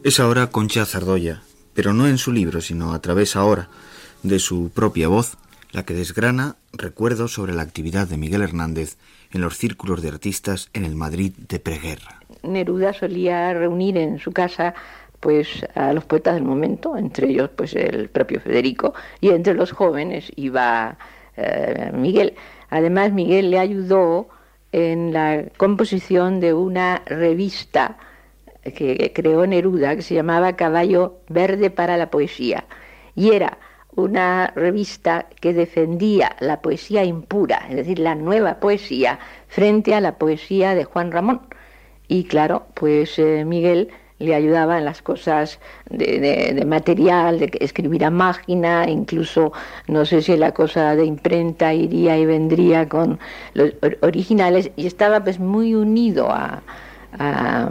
Es ahora Concha Zardoya, pero no en su libro, sino a través ahora de su propia voz, la que desgrana recuerdos sobre la actividad de Miguel Hernández en los círculos de artistas en el Madrid de preguerra. Neruda solía reunir en su casa pues a los poetas del momento, entre ellos pues el propio Federico, y entre los jóvenes iba Miguel. Además, Miguel le ayudó en la composición de una revista que creó Neruda, que se llamaba Caballo Verde para la Poesía, y era una revista que defendía la poesía impura, es decir, la nueva poesía, frente a la poesía de Juan Ramón. Y claro, pues Miguel le ayudaba en las cosas de material, de escribir a máquina, incluso no sé si la cosa de imprenta iría y vendría con los originales, y estaba pues muy unido a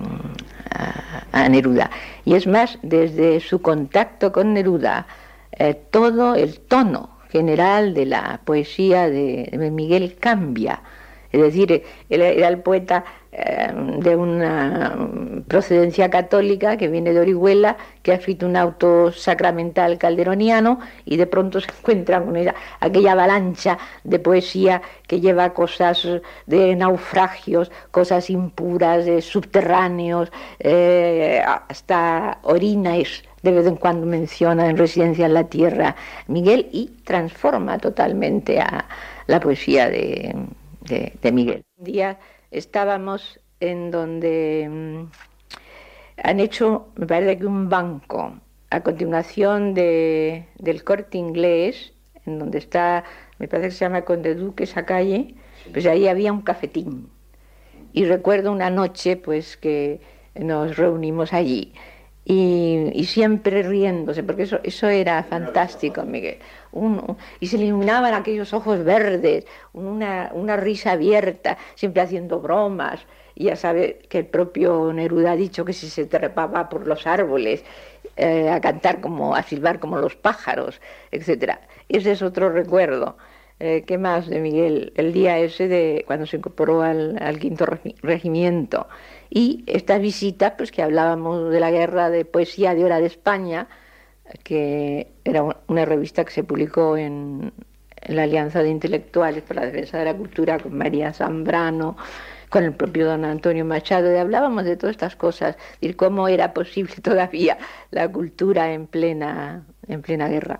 Neruda. Y es más, desde su contacto con Neruda, todo el tono general de la poesía de Miguel cambia. Es decir, él era el poeta de una procedencia católica que viene de Orihuela, que ha escrito un auto sacramental calderoniano, y de pronto se encuentra con aquella avalancha de poesía que lleva cosas de naufragios, cosas impuras, de subterráneos, hasta orines. De vez en cuando menciona en Residencia en la Tierra Miguel, y transforma totalmente a la poesía de Miguel. Un día estábamos en donde han hecho, me parece que un banco, a continuación del Corte Inglés, en donde está, me parece que se llama Conde Duque esa calle, pues ahí había un cafetín. Y recuerdo una noche pues que nos reunimos allí. Y siempre riéndose, porque eso era fantástico, Miguel. Y se le iluminaban aquellos ojos verdes, una risa abierta, siempre haciendo bromas. Y ya sabe que el propio Neruda ha dicho que si se trepaba por los árboles a cantar, a silbar como los pájaros, etcétera. Ese es otro recuerdo. ¿Qué más de Miguel? El día ese de cuando se incorporó al quinto regimiento. Y esta visita, pues que hablábamos de la guerra de poesía de Hora de España, que era una revista que se publicó en la Alianza de Intelectuales por la Defensa de la Cultura, con María Zambrano, con el propio don Antonio Machado, y hablábamos de todas estas cosas, de cómo era posible todavía la cultura en plena guerra.